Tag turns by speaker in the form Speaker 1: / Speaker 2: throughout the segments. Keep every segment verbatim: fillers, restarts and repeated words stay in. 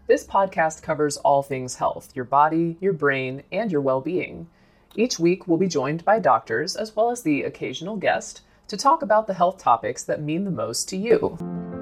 Speaker 1: This podcast covers all things health, your body, your brain, and your well-being. Each week, we'll be joined by doctors, as well as the occasional guest, to talk about the health topics that mean the most to you.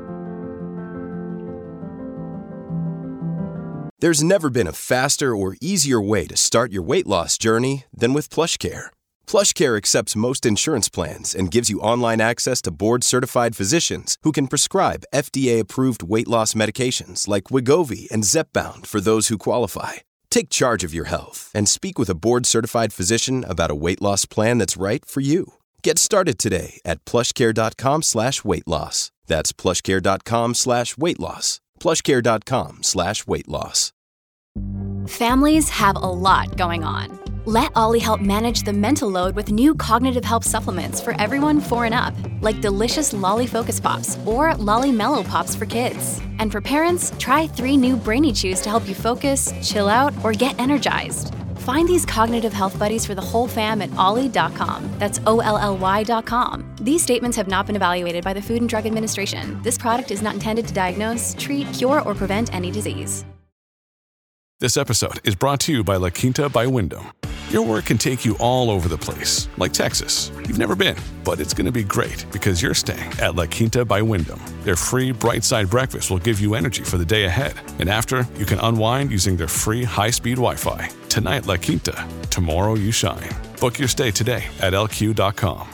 Speaker 2: There's never been a faster or easier way to start your weight loss journey than with PlushCare. PlushCare accepts most insurance plans and gives you online access to board-certified physicians who can prescribe F D A-approved weight loss medications like Wegovy and Zepbound for those who qualify. Take charge of your health and speak with a board-certified physician about a weight loss plan that's right for you. Get started today at plushcare.com slash weight loss. That's plushcare.com slash weight loss. plushcare.com slash weight loss.
Speaker 3: Families have a lot going on. Let Ollie help manage the mental load with new cognitive help supplements for everyone four and up, like delicious Lolly Focus Pops or Lolly Mellow Pops for kids. And for parents, try three new Brainy Chews to help you focus, chill out, or get energized. Find these cognitive health buddies for the whole fam at ollie dot com. That's O L L Y dot com. These statements have not been evaluated by the Food and Drug Administration. This product is not intended to diagnose, treat, cure, or prevent any disease.
Speaker 4: This episode is brought to you by La Quinta by Wyndham. Your work can take you all over the place, like Texas. You've never been, but it's going to be great because you're staying at La Quinta by Wyndham. Their free Bright Side breakfast will give you energy for the day ahead. And after, you can unwind using their free high-speed Wi-Fi. Tonight, La Quinta. Tomorrow, you shine. Book your stay today at L Q dot com.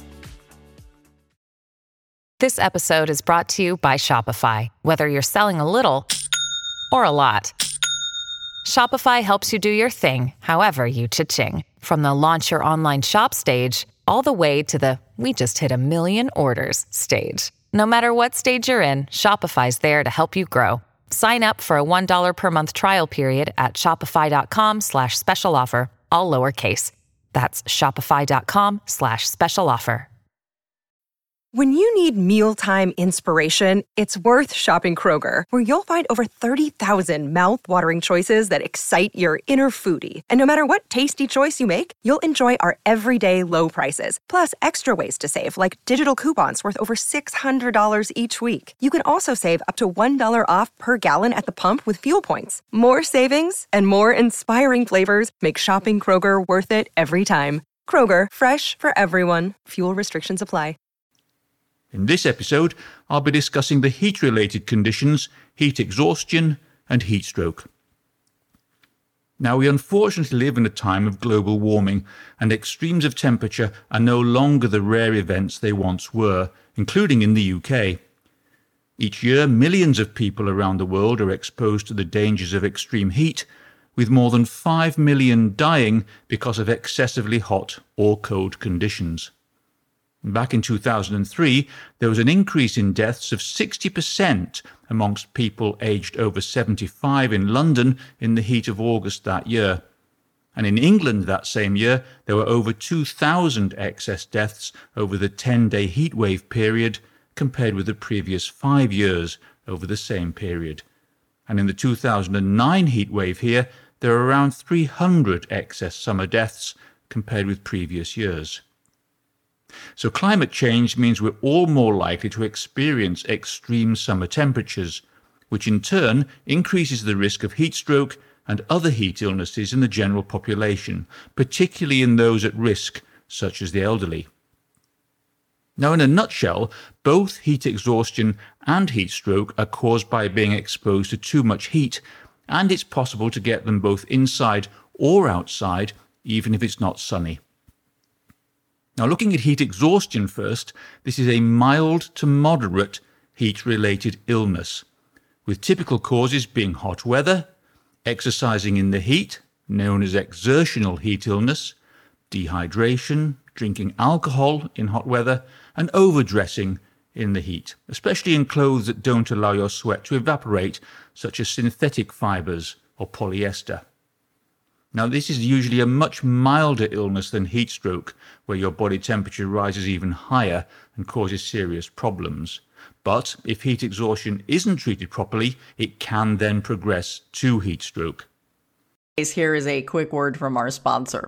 Speaker 5: This episode is brought to you by Shopify. Whether you're selling a little or a lot, Shopify helps you do your thing, however you cha-ching. From the launch your online shop stage, all the way to the we just hit a million orders stage. No matter what stage you're in, Shopify's there to help you grow. Sign up for a one dollar per month trial period at shopify.com slash special offer, all lowercase. That's shopify.com slash special offer.
Speaker 6: When you need mealtime inspiration, it's worth shopping Kroger, where you'll find over thirty thousand mouth-watering choices that excite your inner foodie. And no matter what tasty choice you make, you'll enjoy our everyday low prices, plus extra ways to save, like digital coupons worth over six hundred dollars each week. You can also save up to one dollar off per gallon at the pump with fuel points. More savings and more inspiring flavors make shopping Kroger worth it every time. Kroger, fresh for everyone. Fuel restrictions apply.
Speaker 7: In this episode, I'll be discussing the heat-related conditions, heat exhaustion, and heat stroke. Now, we unfortunately live in a time of global warming, and extremes of temperature are no longer the rare events they once were, including in the U K. Each year, millions of people around the world are exposed to the dangers of extreme heat, with more than five million dying because of excessively hot or cold conditions. Back in two thousand three, there was an increase in deaths of sixty percent amongst people aged over seventy-five in London in the heat of August that year. And in England that same year, there were over two thousand excess deaths over the ten-day heatwave period compared with the previous five years over the same period. And in the two thousand nine heatwave here, there were around three hundred excess summer deaths compared with previous years. So climate change means we're all more likely to experience extreme summer temperatures, which in turn increases the risk of heat stroke and other heat illnesses in the general population, particularly in those at risk, such as the elderly. Now, in a nutshell, both heat exhaustion and heat stroke are caused by being exposed to too much heat, and it's possible to get them both inside or outside, even if it's not sunny. Now, looking at heat exhaustion first, this is a mild to moderate heat-related illness, with typical causes being hot weather, exercising in the heat, known as exertional heat illness, dehydration, drinking alcohol in hot weather, and overdressing in the heat, especially in clothes that don't allow your sweat to evaporate, such as synthetic fibres or polyester. Now, this is usually a much milder illness than heat stroke, where your body temperature rises even higher and causes serious problems. But if heat exhaustion isn't treated properly, it can then progress to heat stroke.
Speaker 8: Here is a quick word from our sponsor.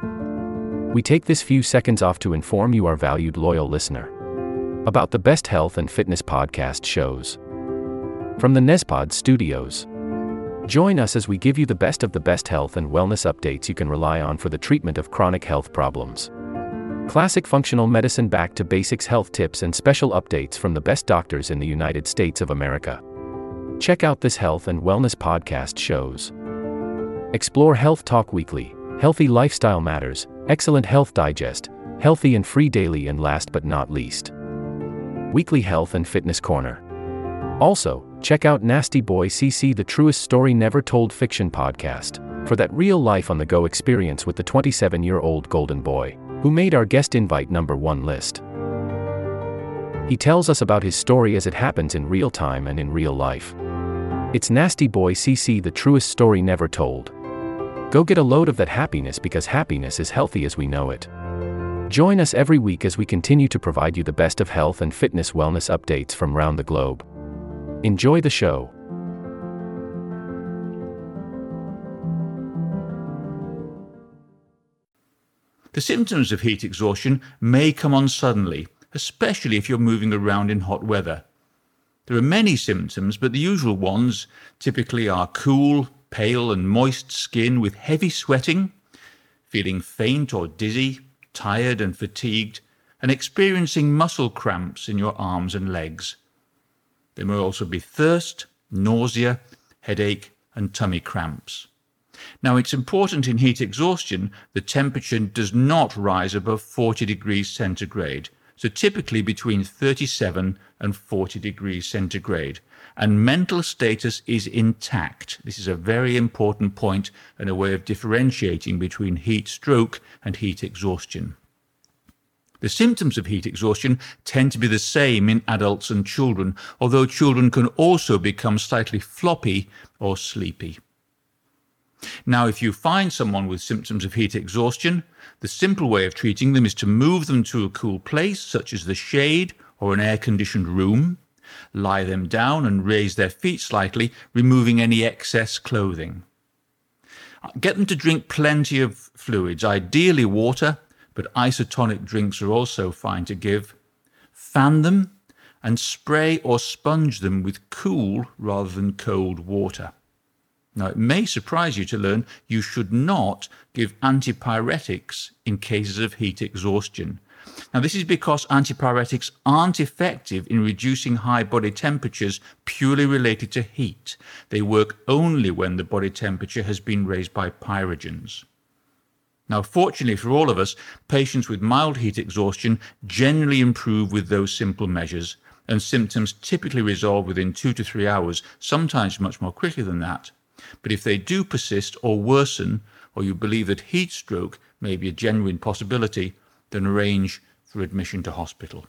Speaker 9: We take this few seconds off to inform you, our valued loyal listener, about the best health and fitness podcast shows from the Nezpod Studios. Join us as we give you the best of the best health and wellness updates you can rely on for the treatment of chronic health problems. Classic functional medicine back to basics health tips and special updates from the best doctors in the United States of America. Check out this health and wellness podcast shows. Explore Health Talk Weekly, Healthy Lifestyle Matters, Excellent Health Digest, Healthy and Free Daily, and last but not least, Weekly Health and Fitness Corner. Also, check out Nasty Boy C C, the truest story never told fiction podcast, for that real life on the go experience with the twenty-seven-year-old golden boy, who made our guest invite number one list. He tells us about his story as it happens in real time and in real life. It's Nasty Boy C C, the truest story never told. Go get a load of that happiness, because happiness is healthy as we know it. Join us every week as we continue to provide you the best of health and fitness wellness updates from around the globe. Enjoy the show.
Speaker 7: The symptoms of heat exhaustion may come on suddenly, especially if you're moving around in hot weather. There are many symptoms, but the usual ones typically are cool, pale and moist skin with heavy sweating, feeling faint or dizzy, tired and fatigued, and experiencing muscle cramps in your arms and legs. There may also be thirst, nausea, headache, and tummy cramps. Now, it's important in heat exhaustion the temperature does not rise above forty degrees centigrade, so typically between thirty-seven and forty degrees centigrade, and mental status is intact. This is a very important point and a way of differentiating between heat stroke and heat exhaustion. The symptoms of heat exhaustion tend to be the same in adults and children, although children can also become slightly floppy or sleepy. Now, if you find someone with symptoms of heat exhaustion, the simple way of treating them is to move them to a cool place, such as the shade or an air-conditioned room, lie them down and raise their feet slightly, removing any excess clothing. Get them to drink plenty of fluids, ideally water, but isotonic drinks are also fine to give. Fan them and spray or sponge them with cool rather than cold water. Now, it may surprise you to learn you should not give antipyretics in cases of heat exhaustion. Now, this is because antipyretics aren't effective in reducing high body temperatures purely related to heat. They work only when the body temperature has been raised by pyrogens. Now, fortunately for all of us, patients with mild heat exhaustion generally improve with those simple measures, and symptoms typically resolve within two to three hours, sometimes much more quickly than that. But if they do persist or worsen, or you believe that heat stroke may be a genuine possibility, then arrange for admission to hospital.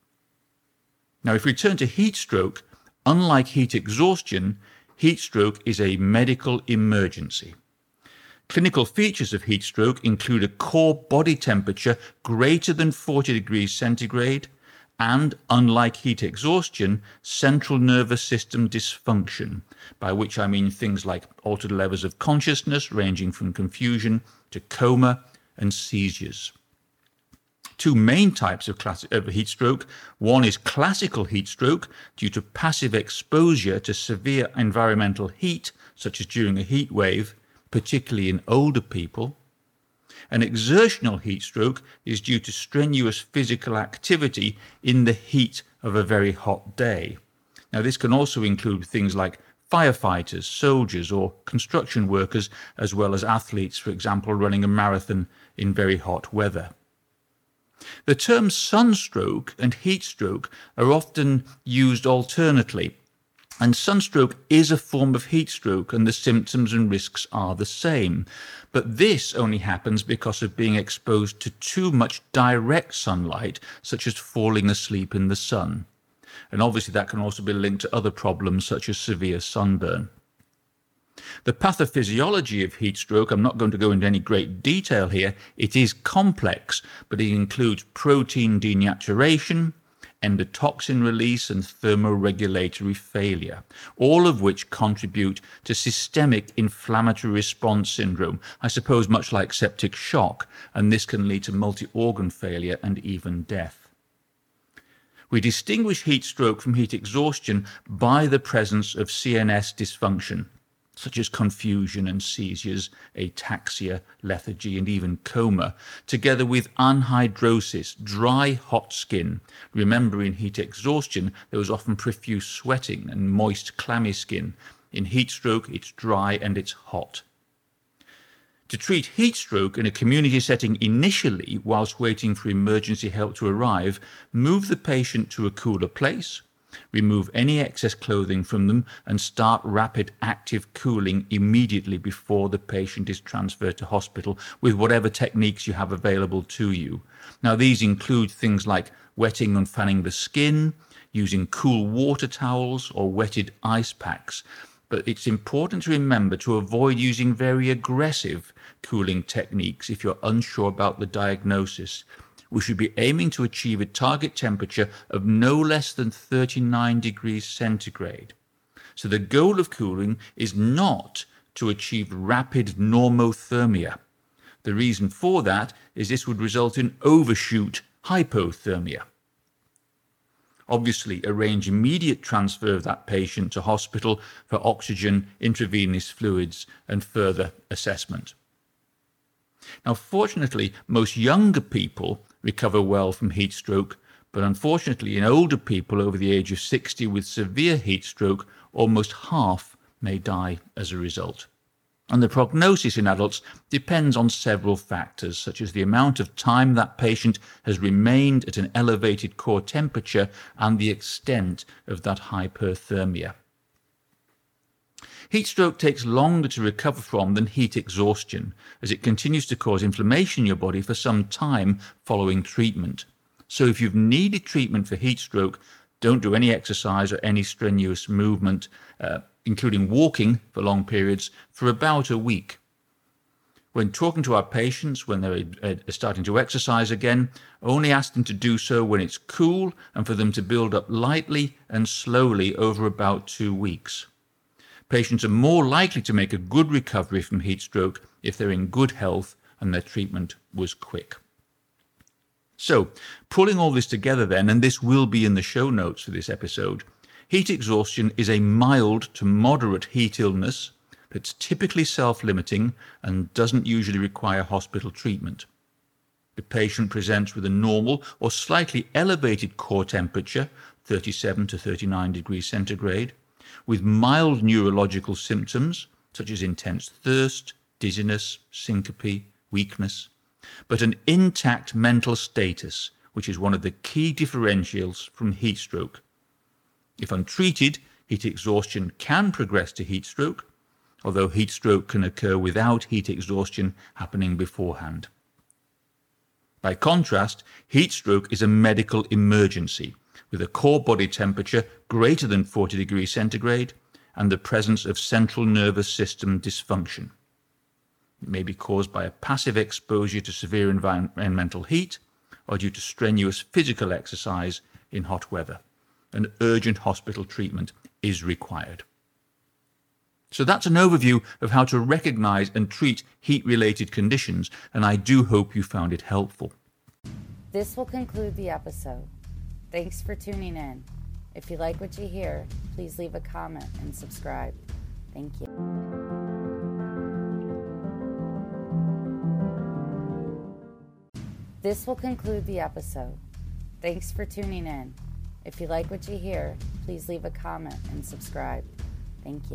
Speaker 7: Now, if we turn to heat stroke, unlike heat exhaustion, heat stroke is a medical emergency. Clinical features of heat stroke include a core body temperature greater than forty degrees centigrade and, unlike heat exhaustion, central nervous system dysfunction, by which I mean things like altered levels of consciousness ranging from confusion to coma and seizures. Two main types of, class- of heat stroke. One is classical heat stroke due to passive exposure to severe environmental heat, such as during a heat wave, particularly in older people. An exertional heat stroke is due to strenuous physical activity in the heat of a very hot day. Now, this can also include things like firefighters, soldiers, or construction workers, as well as athletes, for example, running a marathon in very hot weather. The terms sunstroke and heat stroke are often used alternately, and sunstroke is a form of heat stroke, and the symptoms and risks are the same. But this only happens because of being exposed to too much direct sunlight, such as falling asleep in the sun. And obviously that can also be linked to other problems such as severe sunburn. The pathophysiology of heat stroke, I'm not going to go into any great detail here. It is complex, but it includes protein denaturation, endotoxin release, and thermoregulatory failure, all of which contribute to systemic inflammatory response syndrome, I suppose much like septic shock, and this can lead to multi-organ failure and even death. We distinguish heat stroke from heat exhaustion by the presence of C N S dysfunction. such as confusion and seizures, ataxia, lethargy, and even coma, together with anhidrosis, dry, hot skin. Remember, in heat exhaustion, there was often profuse sweating and moist, clammy skin. In heat stroke, it's dry and it's hot. To treat heat stroke in a community setting initially, whilst waiting for emergency help to arrive, move the patient to a cooler place, remove any excess clothing from them, and start rapid active cooling immediately before the patient is transferred to hospital with whatever techniques you have available to you. Now, these include things like wetting and fanning the skin, using cool water towels or wetted ice packs. But it's important to remember to avoid using very aggressive cooling techniques if you're unsure about the diagnosis. We should be aiming to achieve a target temperature of no less than thirty-nine degrees centigrade. So the goal of cooling is not to achieve rapid normothermia. The reason for that is this would result in overshoot hypothermia. Obviously, arrange immediate transfer of that patient to hospital for oxygen, intravenous fluids, and further assessment. Now, fortunately, most younger people recover well from heat stroke, but unfortunately, in older people over the age of sixty with severe heat stroke, almost half may die as a result. And the prognosis in adults depends on several factors, such as the amount of time that patient has remained at an elevated core temperature and the extent of that hyperthermia. Heat stroke takes longer to recover from than heat exhaustion, as it continues to cause inflammation in your body for some time following treatment. So if you've needed treatment for heat stroke, don't do any exercise or any strenuous movement, uh, including walking for long periods, for about a week. When talking to our patients when they're uh, starting to exercise again, only ask them to do so when it's cool and for them to build up lightly and slowly over about two weeks. Patients are more likely to make a good recovery from heat stroke if they're in good health and their treatment was quick. So, pulling all this together then, and this will be in the show notes for this episode, heat exhaustion is a mild to moderate heat illness that's typically self-limiting and doesn't usually require hospital treatment. The patient presents with a normal or slightly elevated core temperature, thirty-seven to thirty-nine degrees centigrade, with mild neurological symptoms such as intense thirst, dizziness, syncope, weakness, but an intact mental status, which is one of the key differentials from heat stroke. If untreated, heat exhaustion can progress to heat stroke, although heat stroke can occur without heat exhaustion happening beforehand. By contrast, heat stroke is a medical emergency with a core body temperature greater than forty degrees centigrade and the presence of central nervous system dysfunction. It may be caused by a passive exposure to severe environmental heat or due to strenuous physical exercise in hot weather. And urgent hospital treatment is required. So that's an overview of how to recognize and treat heat-related conditions, and I do hope you found it helpful.
Speaker 10: This will conclude the episode. Thanks for tuning in. If you like what you hear, please leave a comment and subscribe. Thank you. This will conclude the episode. Thanks for tuning in. If you like what you hear, please leave a comment and subscribe. Thank you.